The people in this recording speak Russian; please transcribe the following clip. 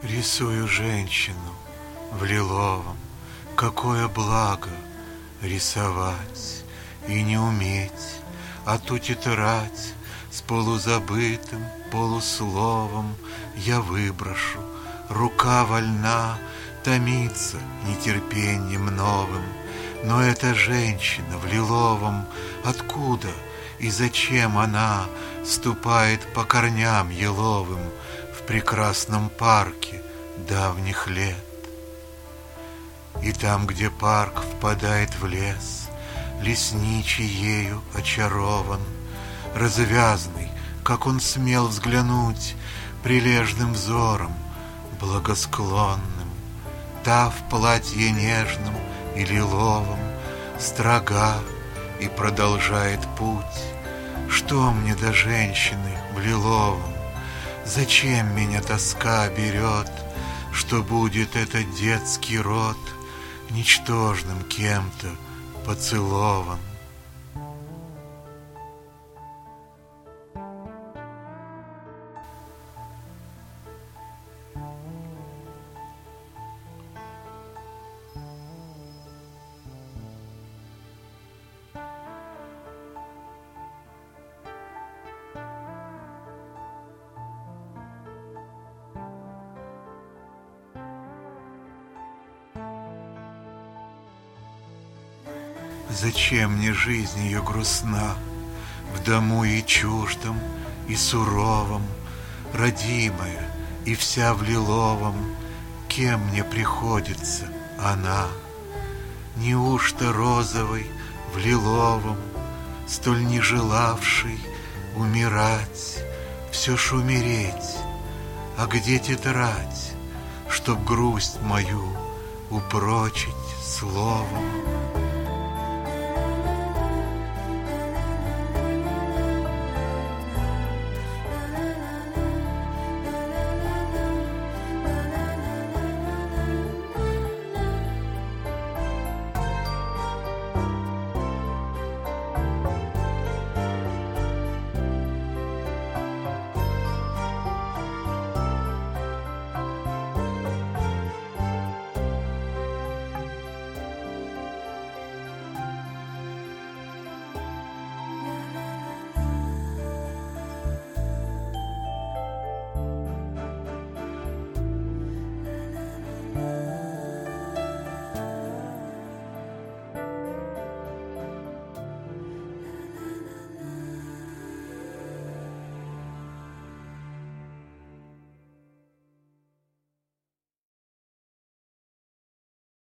Рисую женщину в лиловом, какое благо рисовать и не уметь, а ту тетрадь с полузабытым полусловом я выброшу, рука вольна томиться нетерпением новым. Но эта женщина в лиловом, откуда и зачем она ступает по корням еловым в прекрасном парке давних лет? И там, где парк впадает в лес, лесничий ею очарован, развязный, как он смел взглянуть прилежным взором благосклонным, та в платье нежном и лиловом строга и продолжает путь. Что мне до женщины в лиловом? Зачем меня тоска берет, что будет этот детский род ничтожным кем-то поцелован? Зачем мне жизнь ее грустна, в дому и чуждом, и суровом, родимая и вся в лиловом, кем мне приходится она? Неужто розовой в лиловом, столь не желавшей умирать, все ж умереть? А где тетрадь, чтоб грусть мою упрочить словом?